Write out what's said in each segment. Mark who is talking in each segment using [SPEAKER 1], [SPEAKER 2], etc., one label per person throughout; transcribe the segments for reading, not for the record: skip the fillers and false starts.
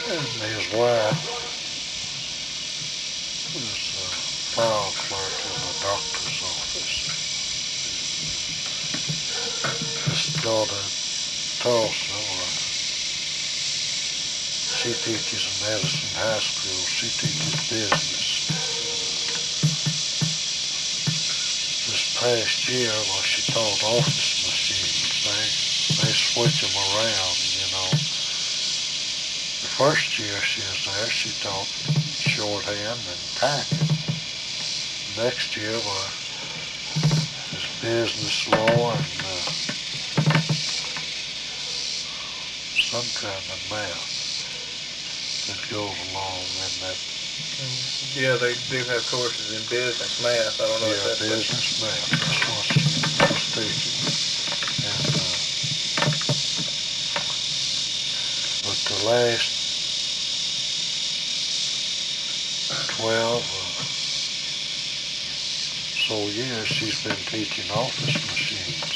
[SPEAKER 1] And his wife was a file clerk in a doctor's office. His daughter, Tulsa, she teaches in Edison High School. She teaches business. This past year, she taught office machines. They switch them around, you know. The first year she was there, she taught shorthand and typing. Next year was business law and some kind of math that goes along in that.
[SPEAKER 2] Yeah, they do have courses in business math. I don't know if that's
[SPEAKER 1] business math. That's what she was teaching. And but the last 12 or so years, she's been teaching office machines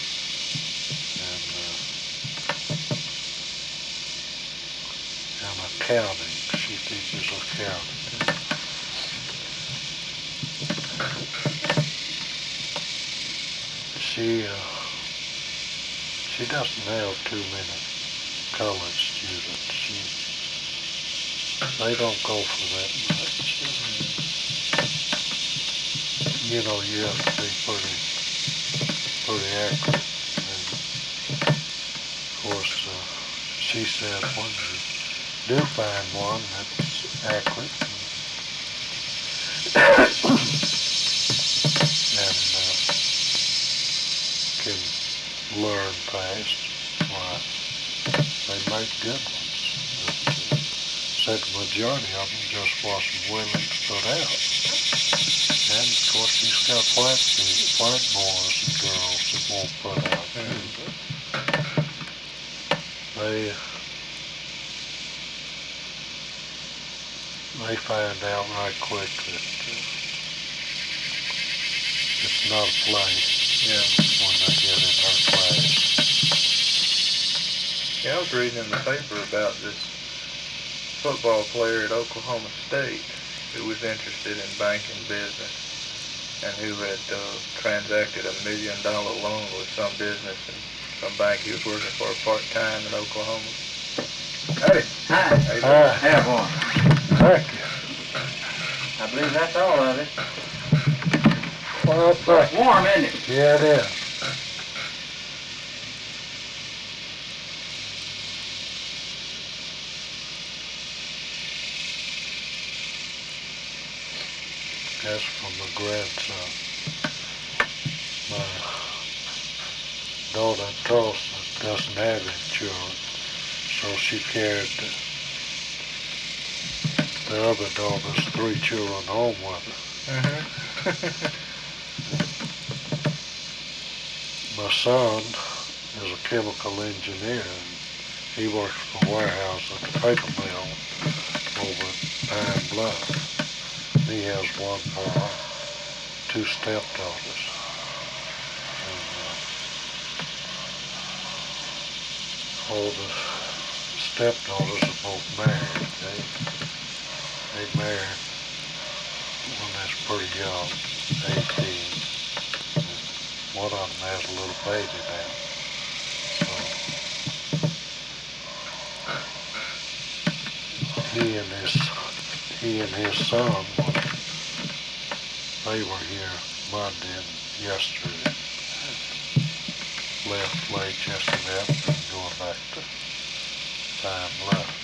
[SPEAKER 1] and accounting. She teaches accounting. She doesn't have too many college students. They don't go for that much. You know, you have to be pretty accurate. And of course, she said when you do find one that's accurate and can learn fast, why, they make good ones. But said the majority of them just wasn't willing to put out. And of course, she's got white boys and girls that won't put out. They find out right quick that it's not a play.
[SPEAKER 2] Yeah.
[SPEAKER 1] When they get in her class.
[SPEAKER 2] Yeah, I was reading in the paper about this football player at Oklahoma State who was interested in banking business and who had transacted $1 million loan with some business and some bank he was working for part-time in Oklahoma. Howdy.
[SPEAKER 3] Hi.
[SPEAKER 2] How you doing?
[SPEAKER 3] Have one.
[SPEAKER 1] Thank you.
[SPEAKER 3] I believe that's all of it.
[SPEAKER 1] Well,
[SPEAKER 3] It's warm, isn't it?
[SPEAKER 1] yeah, it is. That's from my grandson. My daughter Tulsa doesn't have insurance, so she carried the other daughter's 3 children home with her. My son is a chemical engineer, and he works for a warehouse at the paper mill over at Pine Bluff. He has 2 stepdaughters. And, all the stepdaughters are both married. They married when they was pretty young, 18. One of them has a little baby now. So he and his son, they were here Monday and yesterday. Left late yesterday afternoon, going back to Pine Bluff.